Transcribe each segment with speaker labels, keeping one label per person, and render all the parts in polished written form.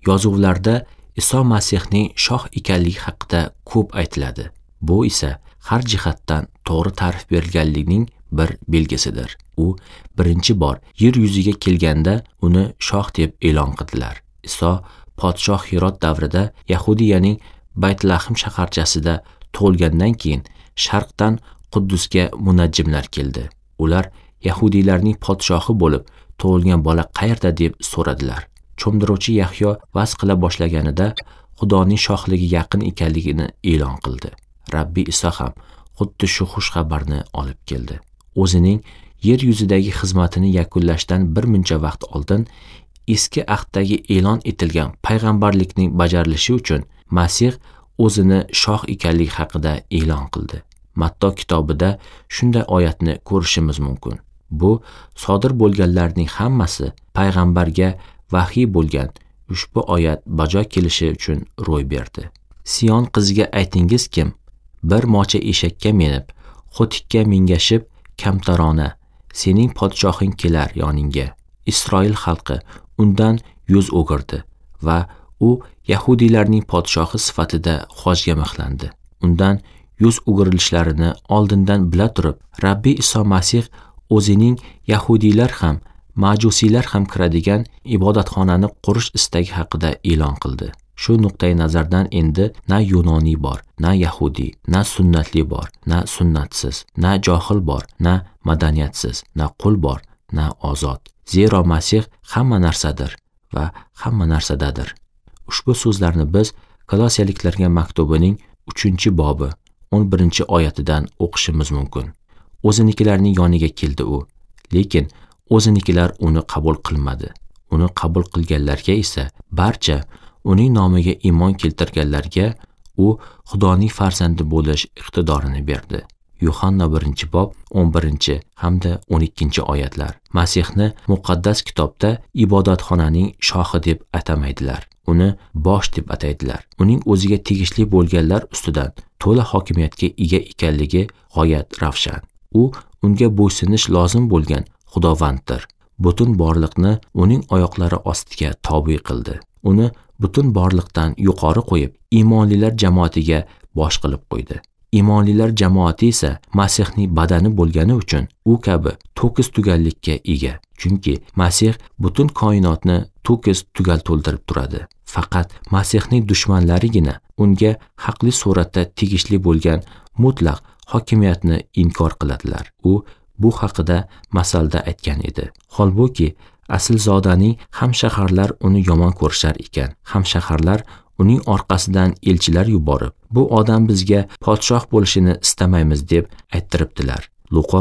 Speaker 1: Yozuvlarda Iso Masihning shoh ekanligi haqida ko'p aytiladi. Bu esa har jihatdan to'g'ri ta'rif berilganligining bir belgisidir. U birinchi bor yer yuziga kelganda uni shoh deb e'lon qildilar. Iso podshoh Hirot davrida Yahudiyaning Baytlahm shaharchasida tug'ilgandan keyin sharqdan Quddusga munajjimlar keldi. Ular Yahudiylarning podshohi bo'lib tug'ilgan bola qayerda deb so'radilar. Cho'mdiruvchi Yahyo va'z qila boshlaganida Xudoning shohligi yaqin ekanligini e'lon qildi. Rabbi Iso ham xuddi shu xush xabarni olib keldi. O'zining yer yuzidagi xizmatini yakunlashdan bir muncha vaqt oldin eski ahddagi e'lon etilgan payg'ambarlikning bajarilishi uchun Masih o'zini shoh ekanligi haqida e'lon qildi. Matto kitobida shunday oyatni ko'rishimiz mumkin. Bu sodir bo'lganlarning hammasi payg'ambarga vahiy bo'lgan ushbu oyat bajo kelishi uchun ro'y berdi. Sion qiziga aytingiz kim? Bir mocha eshakka minib, xo'tikka mingashib, kamtarona, sening podshohing kelar yoningga. Isroil xalqi undan yuz o'girdi va u Yahudiylarning podshohi sifatida hojga mixlandi. Undan yuz o'girilishlarini oldindan bila turib, Rabbi Iso Masih o'zining Yahudiylar ham, Majusiylar ham kiradigan ibodatxonani qurish istagi haqida e'lon qildi. Shu nuqtai nazardan endi na Yunoniy bor, na Yahudiy, na sunnatli bor, na sunnatsiz, na johil bor, na madaniyatsiz, na qul bor, na ozod. Zero Masih hamma narsadir va hamma narsadadir. Ushbu so'zlarni biz Kolosiyaliklarga maktubining 3-bobi 11-oyatidan o'qishimiz mumkin. O'zinikilarning yoniga keldi u, lekin o'zinikilar uni qabul qilmadi. Uni qabul qilganlarga esa barcha uning nomiga iymon keltirganlarga u Xudoning farzandi bo'lish iqtidorini berdi. Yuhanna 1-bob 11 hamda 12-oyatlar. Masihni muqaddas kitobda ibodatxonaning shohi deb atamaydilar. Uni bosh deb ataydilar. Uning o'ziga tegishli bo'lganlar ustidan to'la hokimiyatga ega ekanligi g'oyat ravshan. U unga bo'ysunish lozim bo'lgan Xudovanddir. Butun borliqni uning oyoqlari ostiga tobe qildi. Uni butun borliqdan yuqori qo'yib, iymonlilar jamoatiga bosh qilib qo'ydi. Iymonlilar jamoati esa Masihning badani bo'lgani uchun u kabi to'kis tugallikka ega. Chunki Masih butun koinotni to'kis tugal to'ldirib turadi. Faqat Masihning dushmanlarigina unga haqli suratda tegishli bo'lgan mutlaq hokimiyatni inkor qiladilar. U bu haqida masalda aytgan edi. Holbuki aslzodaning hamshaharlar uni yomon ko'rishar ekan. Hamshaharlar uning orqasidan elchilar yuborib, bu odam bizga podshoh bo'lishini istamaymiz deb ayttiribdilar. Luqa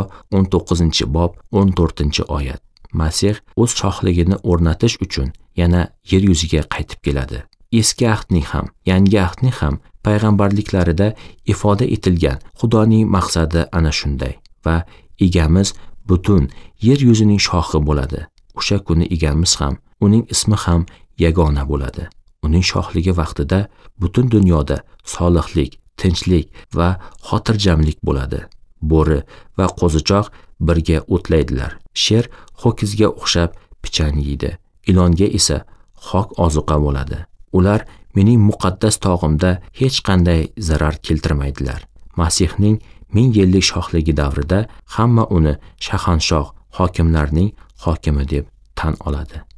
Speaker 1: 19-bob 14-oyat. Masih o'z shohligini o'rnatish uchun yana yer yuziga qaytib keladi. Eski ahdning ham, yangi ahdning ham payg'ambarliklarida ifoda etilgan Xudoning maqsadi ana shunday va egamiz butun yer yuzining shohi bo'ladi. O'sha kuni egamiz ham, uning ismi ham yagona bo'ladi. Uning shohligi vaqtida butun dunyoda solihlik, tinchlik va xotirjamlik bo'ladi. Bo'ri va qo'zichoq birga o'tlaydilar. Sher ho'kizga o'xshab pichan yeydi. Ilonga esa xok ozuqa bo'ladi. Ular mening muqaddas tog'imda hech qanday zarar keltirmaydilar. Masihning 1000 yillik shohligi davrida hamma uni shahanshoh, hokimlarning hokimi deb tan oladi.